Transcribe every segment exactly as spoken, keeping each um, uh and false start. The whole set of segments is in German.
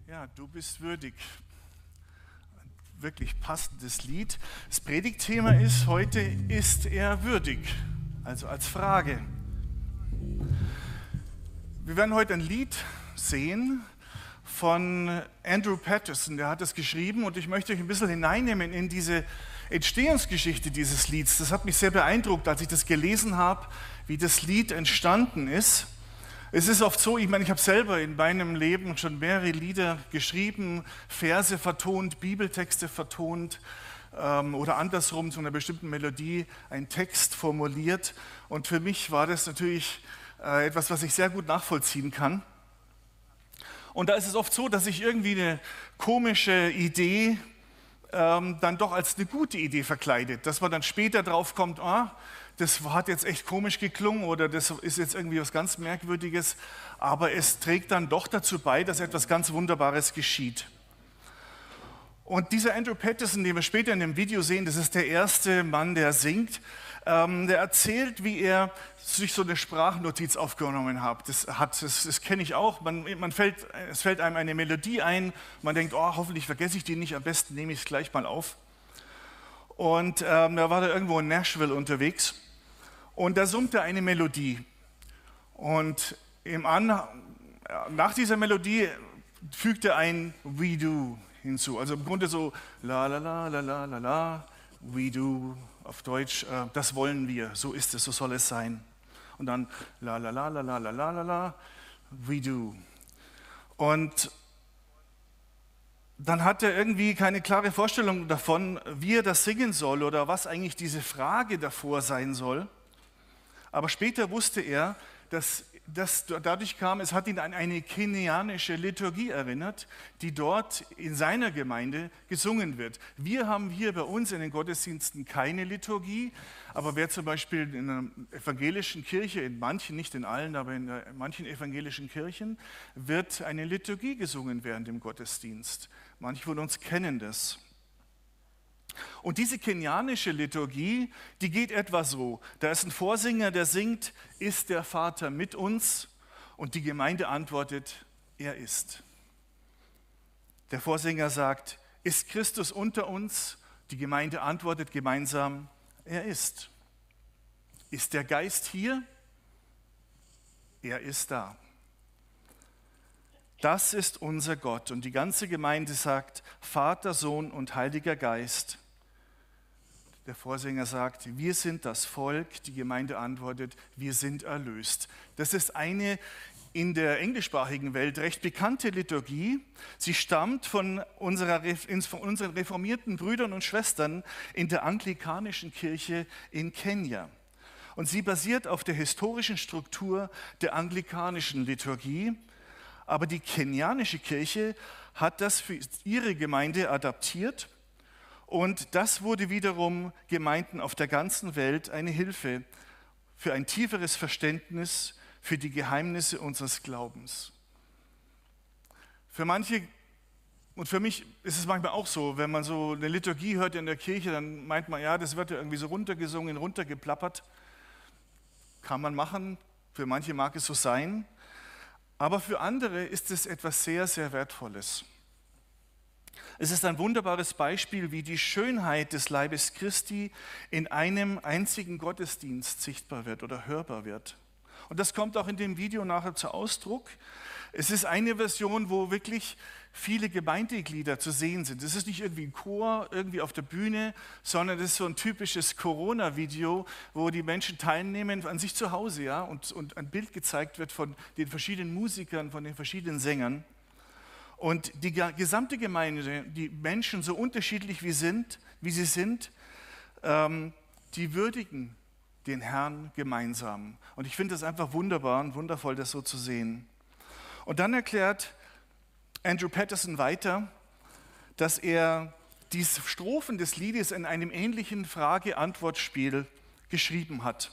Ja, du bist würdig. Ein wirklich passendes Lied. Das Predigtthema ist heute, ist er würdig? Also als Frage. Wir werden heute ein Lied sehen von Andrew Patterson, der hat es geschrieben und ich möchte euch ein bisschen hineinnehmen in diese Entstehungsgeschichte dieses Lieds. Das hat mich sehr beeindruckt, als ich das gelesen habe, wie das Lied entstanden ist. Es ist oft so, ich meine, ich habe selber in meinem Leben schon mehrere Lieder geschrieben, Verse vertont, Bibeltexte vertont ähm, oder andersrum zu einer bestimmten Melodie einen Text formuliert. Und für mich war das natürlich äh, etwas, was ich sehr gut nachvollziehen kann. Und da ist es oft so, dass ich irgendwie eine komische Idee ähm, dann doch als eine gute Idee verkleidet, dass man dann später drauf kommt, ah, das hat jetzt echt komisch geklungen oder das ist jetzt irgendwie was ganz Merkwürdiges, aber es trägt dann doch dazu bei, dass etwas ganz Wunderbares geschieht. Und dieser Andrew Patterson, den wir später in dem Video sehen, das ist der erste Mann, der singt, ähm, der erzählt, wie er sich so eine Sprachnotiz aufgenommen hat. Das, hat, das, das kenne ich auch. Man, man fällt, es fällt einem eine Melodie ein, man denkt, oh, hoffentlich vergesse ich die nicht, am besten nehme ich es gleich mal auf. Und ähm, da war er irgendwo in Nashville unterwegs und da summte eine Melodie. Und im An, nach dieser Melodie fügte er ein We Do hinzu. Also im Grunde so la la la la la la la, We Do, auf Deutsch, äh, das wollen wir, so ist es, so soll es sein. Und dann la la la la la la la la la, We Do. Und dann hat er irgendwie keine klare Vorstellung davon, wie er das singen soll oder was eigentlich diese Frage davor sein soll. Aber später wusste er, dass das dadurch kam, es hat ihn an eine kenianische Liturgie erinnert, die dort in seiner Gemeinde gesungen wird. Wir haben hier bei uns in den Gottesdiensten keine Liturgie, aber wer zum Beispiel in einer evangelischen Kirche, in manchen, nicht in allen, aber in manchen evangelischen Kirchen, wird eine Liturgie gesungen während dem Gottesdienst. Manche von uns kennen das. Und diese kenianische Liturgie, die geht etwa so. Da ist ein Vorsänger, der singt, ist der Vater mit uns? Und die Gemeinde antwortet, er ist. Der Vorsänger sagt, ist Christus unter uns? Die Gemeinde antwortet gemeinsam, er ist. Ist der Geist hier? Er ist da. Das ist unser Gott. Und die ganze Gemeinde sagt, Vater, Sohn und Heiliger Geist. Der Vorsänger sagt, wir sind das Volk. Die Gemeinde antwortet, wir sind erlöst. Das ist eine in der englischsprachigen Welt recht bekannte Liturgie. Sie stammt von, unserer, von unseren reformierten Brüdern und Schwestern in der anglikanischen Kirche in Kenia. Und sie basiert auf der historischen Struktur der anglikanischen Liturgie. Aber die kenianische Kirche hat das für ihre Gemeinde adaptiert. Und das wurde wiederum Gemeinden auf der ganzen Welt eine Hilfe für ein tieferes Verständnis für die Geheimnisse unseres Glaubens. Für manche und für mich ist es manchmal auch so, wenn man so eine Liturgie hört in der Kirche, dann meint man, ja, das wird ja irgendwie so runtergesungen, runtergeplappert. Kann man machen, für manche mag es so sein, aber für andere ist es etwas sehr, sehr Wertvolles. Es ist ein wunderbares Beispiel, wie die Schönheit des Leibes Christi in einem einzigen Gottesdienst sichtbar wird oder hörbar wird. Und das kommt auch in dem Video nachher zu Ausdruck. Es ist eine Version, wo wirklich viele Gemeindeglieder zu sehen sind. Es ist nicht irgendwie ein Chor, irgendwie auf der Bühne, sondern es ist so ein typisches Corona-Video, wo die Menschen teilnehmen an sich zu Hause, ja, und, und ein Bild gezeigt wird von den verschiedenen Musikern, von den verschiedenen Sängern. Und die gesamte Gemeinde, die Menschen so unterschiedlich wie, sind, wie sie sind, ähm, die würdigen den Herrn gemeinsam. Und ich finde das einfach wunderbar und wundervoll, das so zu sehen. Und dann erklärt Andrew Patterson weiter, dass er die Strophen des Liedes in einem ähnlichen Frage-Antwort-Spiel geschrieben hat.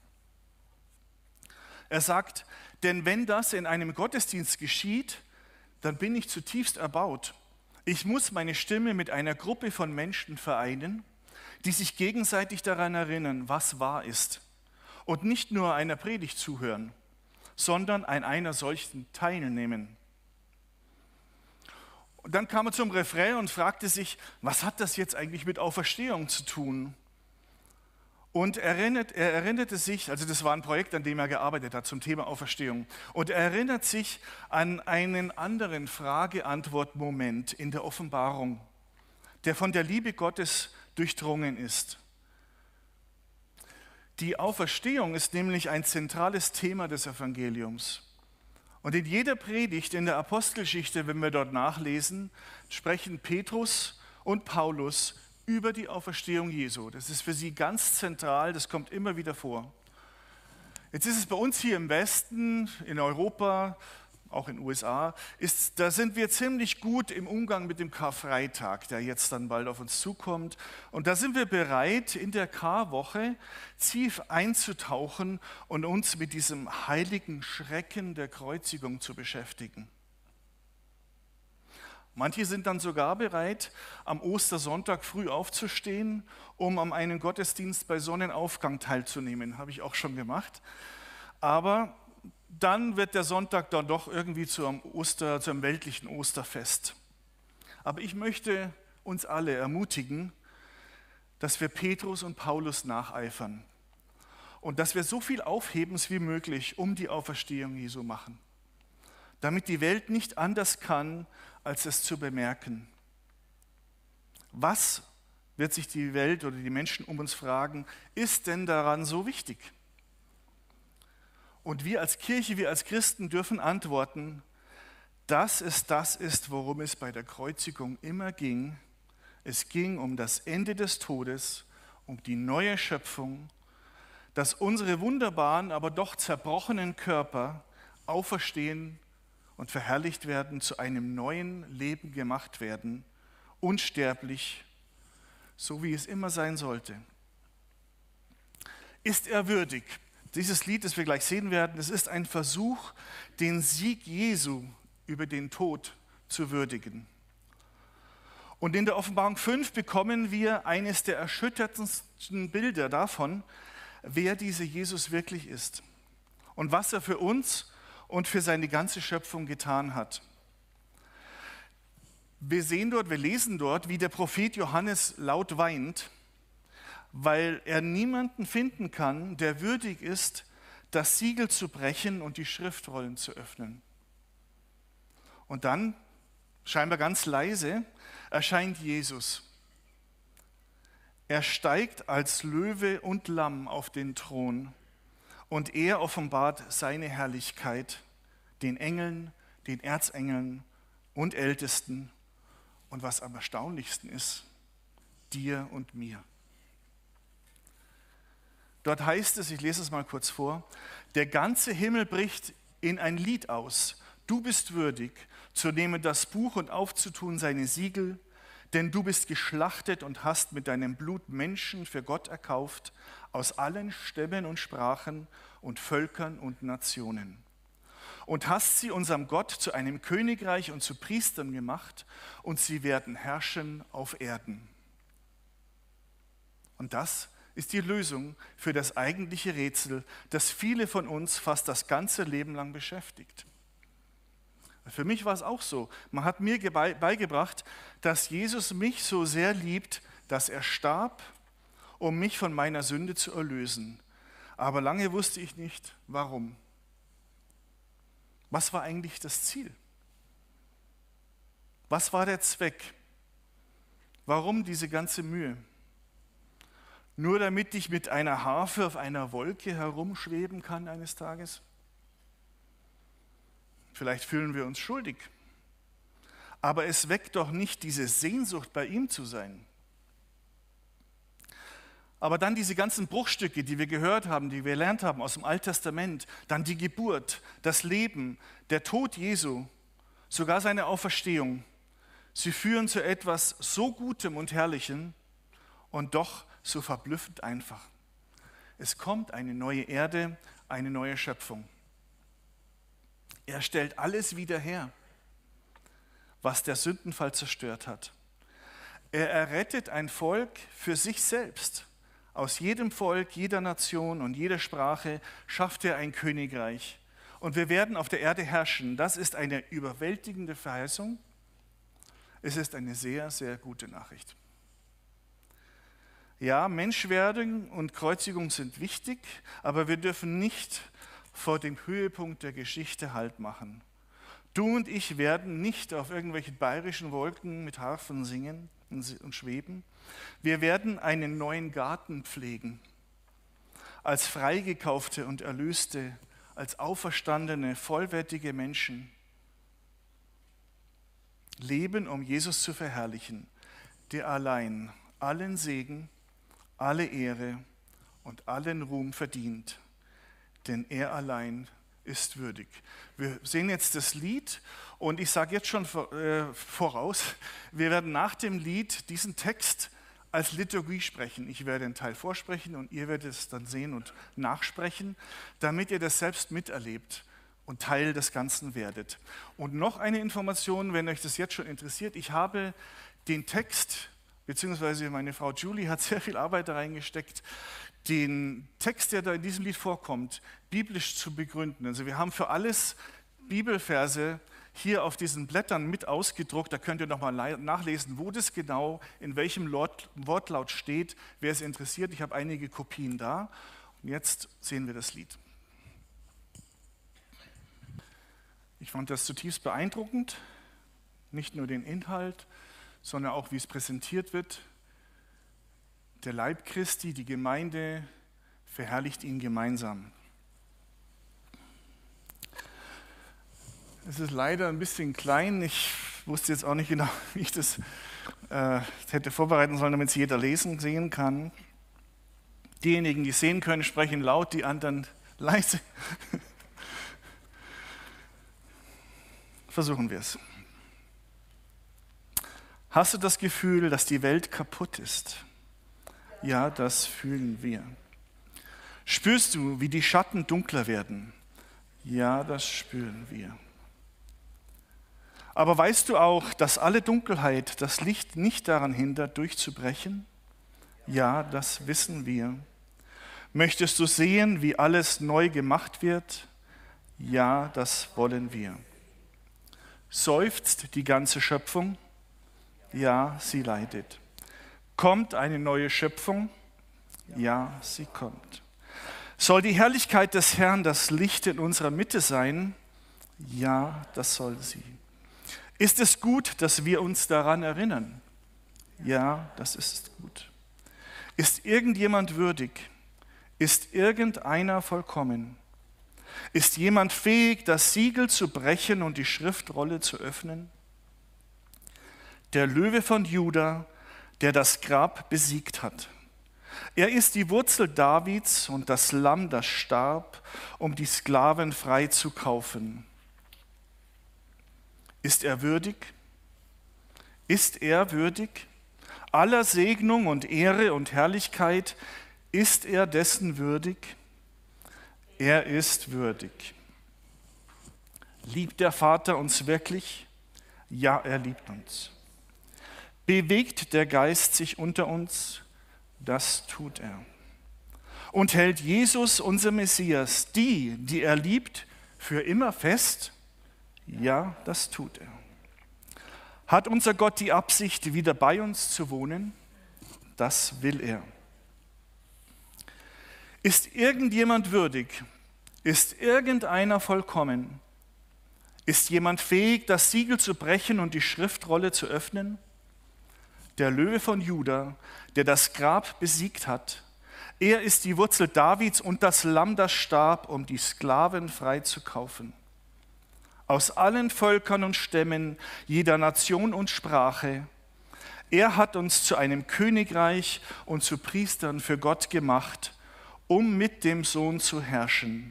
Er sagt, denn wenn das in einem Gottesdienst geschieht, dann bin ich zutiefst erbaut. Ich muss meine Stimme mit einer Gruppe von Menschen vereinen, die sich gegenseitig daran erinnern, was wahr ist. Und nicht nur einer Predigt zuhören, sondern an einer solchen teilnehmen. Und dann kam er zum Refrain und fragte sich, was hat das jetzt eigentlich mit Auferstehung zu tun? Und er, erinnert, er erinnerte sich, also das war ein Projekt, an dem er gearbeitet hat zum Thema Auferstehung. Und er erinnert sich an einen anderen Frage-Antwort-Moment in der Offenbarung, der von der Liebe Gottes durchdrungen ist. Die Auferstehung ist nämlich ein zentrales Thema des Evangeliums. Und in jeder Predigt in der Apostelgeschichte, wenn wir dort nachlesen, sprechen Petrus und Paulus über die Auferstehung Jesu. Das ist für sie ganz zentral, das kommt immer wieder vor. Jetzt ist es bei uns hier im Westen, in Europa, auch in den U S A, ist, da sind wir ziemlich gut im Umgang mit dem Karfreitag, der jetzt dann bald auf uns zukommt. Und da sind wir bereit, in der Karwoche tief einzutauchen und uns mit diesem heiligen Schrecken der Kreuzigung zu beschäftigen. Manche sind dann sogar bereit, am Ostersonntag früh aufzustehen, um an einem Gottesdienst bei Sonnenaufgang teilzunehmen. Habe ich auch schon gemacht. Aber dann wird der Sonntag dann doch irgendwie zum, Oster, zum weltlichen Osterfest. Aber ich möchte uns alle ermutigen, dass wir Petrus und Paulus nacheifern und dass wir so viel Aufhebens wie möglich um die Auferstehung Jesu machen, damit die Welt nicht anders kann, als es zu bemerken. Was, wird sich die Welt oder die Menschen um uns fragen, ist denn daran so wichtig? Und wir als Kirche, wir als Christen dürfen antworten, dass es das ist, worum es bei der Kreuzigung immer ging. Es ging um das Ende des Todes, um die neue Schöpfung, dass unsere wunderbaren, aber doch zerbrochenen Körper auferstehen und verherrlicht werden, zu einem neuen Leben gemacht werden, unsterblich, so wie es immer sein sollte. Ist er würdig? Dieses Lied, das wir gleich sehen werden, es ist ein Versuch, den Sieg Jesu über den Tod zu würdigen. Und in der Offenbarung fünf bekommen wir eines der erschütterndsten Bilder davon, wer dieser Jesus wirklich ist und was er für uns und für seine ganze Schöpfung getan hat. Wir sehen dort, wir lesen dort, wie der Prophet Johannes laut weint, weil er niemanden finden kann, der würdig ist, das Siegel zu brechen und die Schriftrollen zu öffnen. Und dann, scheinbar ganz leise, erscheint Jesus. Er steigt als Löwe und Lamm auf den Thron und er offenbart seine Herrlichkeit den Engeln, den Erzengeln und Ältesten und was am erstaunlichsten ist, dir und mir. Dort heißt es, ich lese es mal kurz vor, der ganze Himmel bricht in ein Lied aus. Du bist würdig, zu nehmen das Buch und aufzutun seine Siegel, denn du bist geschlachtet und hast mit deinem Blut Menschen für Gott erkauft, aus allen Stämmen und Sprachen und Völkern und Nationen. Und hast sie unserem Gott zu einem Königreich und zu Priestern gemacht, und sie werden herrschen auf Erden. Und das ist die Lösung für das eigentliche Rätsel, das viele von uns fast das ganze Leben lang beschäftigt. Für mich war es auch so. Man hat mir beigebracht, dass Jesus mich so sehr liebt, dass er starb, um mich von meiner Sünde zu erlösen. Aber lange wusste ich nicht, warum. Was war eigentlich das Ziel? Was war der Zweck? Warum diese ganze Mühe? Nur damit ich mit einer Harfe auf einer Wolke herumschweben kann eines Tages? Vielleicht fühlen wir uns schuldig. Aber es weckt doch nicht diese Sehnsucht, bei ihm zu sein. Aber dann diese ganzen Bruchstücke, die wir gehört haben, die wir gelernt haben aus dem Alten Testament, dann die Geburt, das Leben, der Tod Jesu, sogar seine Auferstehung, sie führen zu etwas so Gutem und Herrlichem und doch so verblüffend einfach. Es kommt eine neue Erde, eine neue Schöpfung. Er stellt alles wieder her, was der Sündenfall zerstört hat. Er errettet ein Volk für sich selbst. Aus jedem Volk, jeder Nation und jeder Sprache schafft er ein Königreich. Und wir werden auf der Erde herrschen. Das ist eine überwältigende Verheißung. Es ist eine sehr, sehr gute Nachricht. Ja, Menschwerdung und Kreuzigung sind wichtig, aber wir dürfen nicht vor dem Höhepunkt der Geschichte Halt machen. Du und ich werden nicht auf irgendwelchen bayerischen Wolken mit Harfen singen und schweben. Wir werden einen neuen Garten pflegen. Als freigekaufte und erlöste, als auferstandene, vollwertige Menschen leben, um Jesus zu verherrlichen, der allein allen Segen, alle Ehre und allen Ruhm verdient, denn er allein ist würdig. Wir sehen jetzt das Lied und ich sage jetzt schon voraus, wir werden nach dem Lied diesen Text als Liturgie sprechen. Ich werde einen Teil vorsprechen und ihr werdet es dann sehen und nachsprechen, damit ihr das selbst miterlebt und Teil des Ganzen werdet. Und noch eine Information, wenn euch das jetzt schon interessiert, ich habe den Text, beziehungsweise meine Frau Julie hat sehr viel Arbeit da reingesteckt, den Text, der da in diesem Lied vorkommt, biblisch zu begründen. Also wir haben für alles Bibelverse hier auf diesen Blättern mit ausgedruckt, da könnt ihr nochmal nachlesen, wo das genau, in welchem Wortlaut steht, wer es interessiert. Ich habe einige Kopien da und jetzt sehen wir das Lied. Ich fand das zutiefst beeindruckend, nicht nur den Inhalt, sondern auch wie es präsentiert wird. Der Leib Christi, die Gemeinde, verherrlicht ihn gemeinsam. Es ist leider ein bisschen klein. Ich wusste jetzt auch nicht genau, wie ich das äh, hätte vorbereiten sollen, damit es jeder lesen, sehen kann. Diejenigen, die sehen können, sprechen laut, die anderen leise. Versuchen wir es. Hast du das Gefühl, dass die Welt kaputt ist? Ja, das fühlen wir. Spürst du, wie die Schatten dunkler werden? Ja, das spüren wir. Aber weißt du auch, dass alle Dunkelheit das Licht nicht daran hindert, durchzubrechen? Ja, das wissen wir. Möchtest du sehen, wie alles neu gemacht wird? Ja, das wollen wir. Seufzt die ganze Schöpfung? Ja, sie leidet. Kommt eine neue Schöpfung? Ja, sie kommt. Soll die Herrlichkeit des Herrn das Licht in unserer Mitte sein? Ja, das soll sie. Ist es gut, dass wir uns daran erinnern? Ja, das ist gut. Ist irgendjemand würdig? Ist irgendeiner vollkommen? Ist jemand fähig, das Siegel zu brechen und die Schriftrolle zu öffnen? Der Löwe von Juda, der das Grab besiegt hat. Er ist die Wurzel Davids und das Lamm, das starb, um die Sklaven frei zu kaufen. Ist er würdig? Ist er würdig? Aller Segnung und Ehre und Herrlichkeit, ist er dessen würdig? Er ist würdig. Liebt der Vater uns wirklich? Ja, er liebt uns. Bewegt der Geist sich unter uns? Das tut er. Und hält Jesus, unser Messias, die, die er liebt, für immer fest? Ja, das tut er. Hat unser Gott die Absicht, wieder bei uns zu wohnen? Das will er. Ist irgendjemand würdig? Ist irgendeiner vollkommen? Ist jemand fähig, das Siegel zu brechen und die Schriftrolle zu öffnen? Der Löwe von Juda, der das Grab besiegt hat. Er ist die Wurzel Davids und das Lamm, das starb, um die Sklaven frei zu kaufen. Aus allen Völkern und Stämmen, jeder Nation und Sprache. Er hat uns zu einem Königreich und zu Priestern für Gott gemacht, um mit dem Sohn zu herrschen.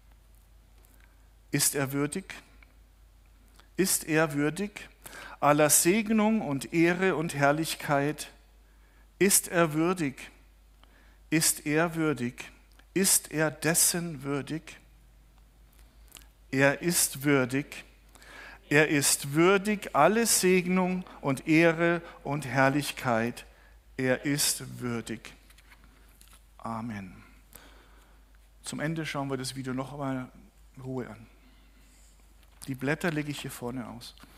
Ist er würdig? Ist er würdig? Aller Segnung und Ehre und Herrlichkeit. Ist er würdig? Ist er würdig? Ist er dessen würdig? Er ist würdig. Er ist würdig, alle Segnung und Ehre und Herrlichkeit. Er ist würdig. Amen. Zum Ende schauen wir das Video noch einmal in Ruhe an. Die Blätter lege ich hier vorne aus.